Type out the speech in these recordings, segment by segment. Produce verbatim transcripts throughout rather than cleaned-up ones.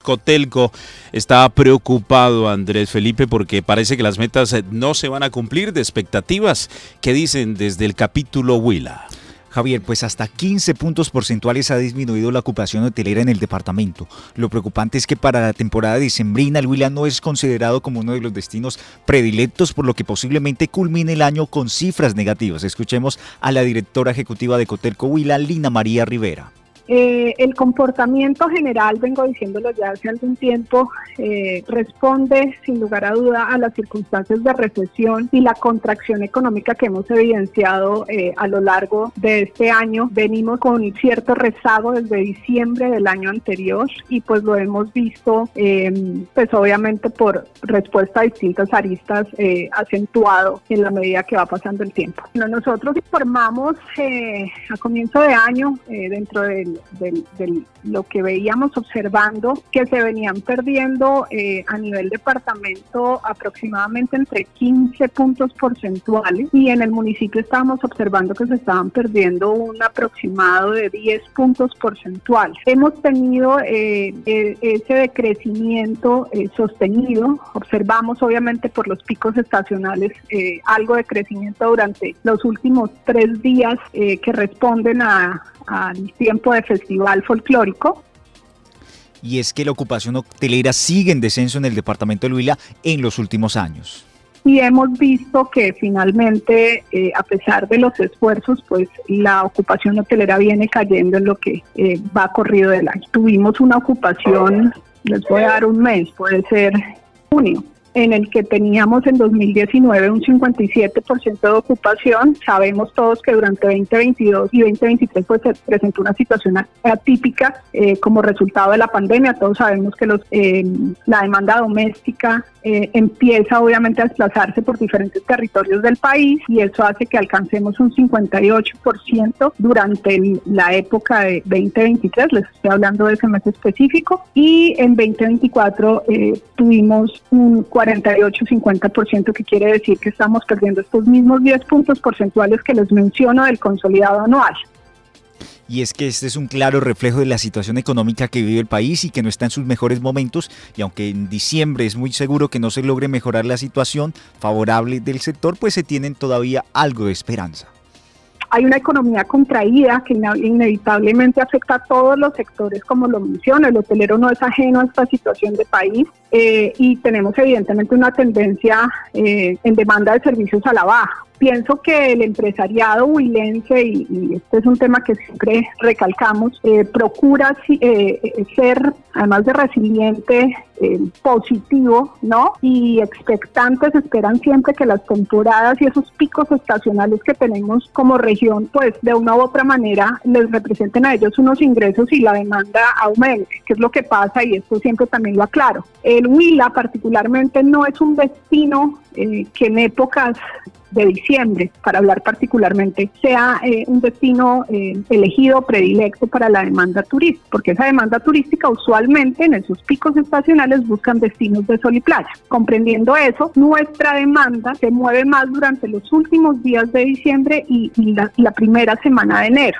Cotelco está preocupado, Andrés Felipe, porque parece que las metas no se van a cumplir de expectativas. ¿Qué dicen desde el capítulo Huila? Javier, pues hasta quince puntos porcentuales ha disminuido la ocupación hotelera en el departamento. Lo preocupante es que para la temporada decembrina el Huila no es considerado como uno de los destinos predilectos, por lo que posiblemente culmine el año con cifras negativas. Escuchemos a la directora ejecutiva de Cotelco Huila, Lina María Rivera. Eh, el comportamiento general, vengo diciéndolo ya hace algún tiempo, eh, responde sin lugar a duda a las circunstancias de recesión y la contracción económica que hemos evidenciado eh, a lo largo de este año. Venimos con cierto rezago desde diciembre del año anterior y pues lo hemos visto eh, pues obviamente por respuesta a distintas aristas eh, acentuado en la medida que va pasando el tiempo. Bueno, nosotros informamos eh, a comienzo de año eh, dentro del De, de lo que veíamos observando, que se venían perdiendo eh, a nivel departamento aproximadamente entre quince puntos porcentuales, y en el municipio estábamos observando que se estaban perdiendo un aproximado de diez puntos porcentuales. Hemos tenido eh, eh, ese decrecimiento eh, sostenido. Observamos obviamente por los picos estacionales eh, algo de crecimiento durante los últimos tres días eh, que responden a al tiempo de festival folclórico. Y es que la ocupación hotelera sigue en descenso en el departamento del Huila en los últimos años. Y hemos visto que finalmente, eh, a pesar de los esfuerzos, pues la ocupación hotelera viene cayendo en lo que eh, va corrido del año. Tuvimos una ocupación, les voy a dar un mes, puede ser junio, en el que teníamos en dos mil diecinueve un cincuenta y siete por ciento de ocupación. Sabemos todos que durante veinte veintidós y veinte veintitrés pues se presentó una situación atípica eh, como resultado de la pandemia. Todos sabemos que los eh, la demanda doméstica eh, empieza obviamente a desplazarse por diferentes territorios del país, y eso hace que alcancemos un cincuenta y ocho por ciento durante el, la época de veinte veintitrés, les estoy hablando de ese mes específico, y en veinte veinticuatro eh, tuvimos un cuarenta y ocho a cincuenta por ciento, que quiere decir que estamos perdiendo estos mismos diez puntos porcentuales que les menciono del consolidado anual. Y es que este es un claro reflejo de la situación económica que vive el país y que no está en sus mejores momentos, y aunque en diciembre es muy seguro que no se logre mejorar la situación favorable del sector, pues se tienen todavía algo de esperanza. Hay una economía contraída que inevitablemente afecta a todos los sectores, como lo menciono. El hotelero no es ajeno a esta situación de país eh, y tenemos evidentemente una tendencia eh, en demanda de servicios a la baja. Pienso que el empresariado huilense, y, y este es un tema que siempre recalcamos, eh, procura eh, ser, además de resiliente, eh, positivo, ¿no? Y expectantes, esperan siempre que las temporadas y esos picos estacionales que tenemos como región, pues de una u otra manera les representen a ellos unos ingresos y la demanda aumente, que es lo que pasa, y esto siempre también lo aclaro. El Huila particularmente no es un destino eh, que en épocas de diciembre, para hablar particularmente, sea eh, un destino eh, elegido, predilecto para la demanda turística, porque esa demanda turística usualmente en esos picos estacionales buscan destinos de sol y playa. Comprendiendo eso, nuestra demanda se mueve más durante los últimos días de diciembre y, y la, la primera semana de enero.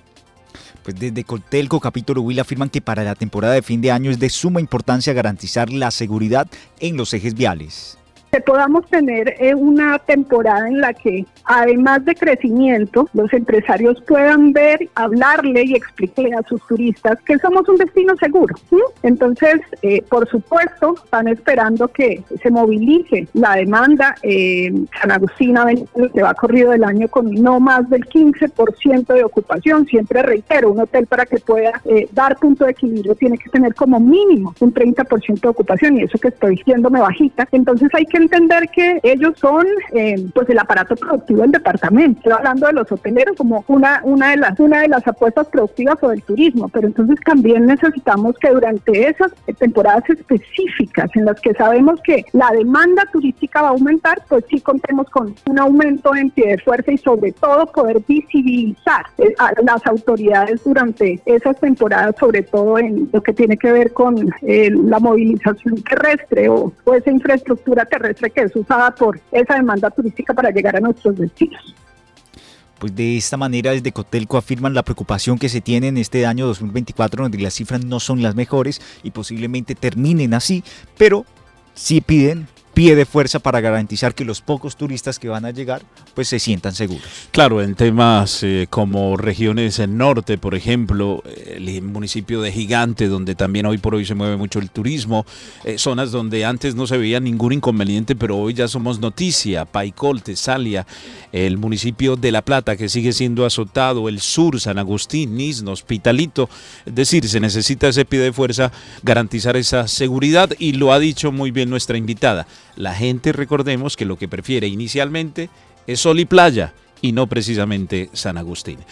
Pues desde Cotelco Capítulo Huila afirman que para la temporada de fin de año es de suma importancia garantizar la seguridad en los ejes viales. Que podamos tener eh, una temporada en la que, además de crecimiento, los empresarios puedan ver, hablarle y explicarle a sus turistas que somos un destino seguro, ¿sí? Entonces, eh, por supuesto, están esperando que se movilice la demanda. Eh, San Agustín que va corrido del año con no más del quince por ciento de ocupación. Siempre reitero, un hotel para que pueda eh, dar punto de equilibrio tiene que tener como mínimo un treinta por ciento de ocupación, y eso que estoy diciéndome bajita. Entonces hay que entender que ellos son eh, pues el aparato productivo del departamento. Estoy hablando de los hoteleros como una, una, de las, una de las apuestas productivas o del turismo, pero entonces también necesitamos que durante esas temporadas específicas en las que sabemos que la demanda turística va a aumentar, pues sí contemos con un aumento en pie de fuerza y sobre todo poder visibilizar eh, a las autoridades durante esas temporadas, sobre todo en lo que tiene que ver con eh, la movilización terrestre o, o esa infraestructura terrestre que es usada por esa demanda turística para llegar a nuestros destinos. Pues de esta manera desde Cotelco afirman la preocupación que se tiene en este año dos mil veinticuatro, donde las cifras no son las mejores y posiblemente terminen así, pero sí piden pie de fuerza para garantizar que los pocos turistas que van a llegar pues se sientan seguros. Claro, en temas eh, como regiones en norte, por ejemplo, el municipio de Gigante, donde también hoy por hoy se mueve mucho el turismo, eh, zonas donde antes no se veía ningún inconveniente, pero hoy ya somos noticia, Paicol, Tesalia, el municipio de La Plata, que sigue siendo azotado, el sur, San Agustín, Nisnos, Pitalito, es decir, se necesita ese pie de fuerza, garantizar esa seguridad, y lo ha dicho muy bien nuestra invitada. La gente, recordemos que lo que prefiere inicialmente es sol y playa y no precisamente San Agustín.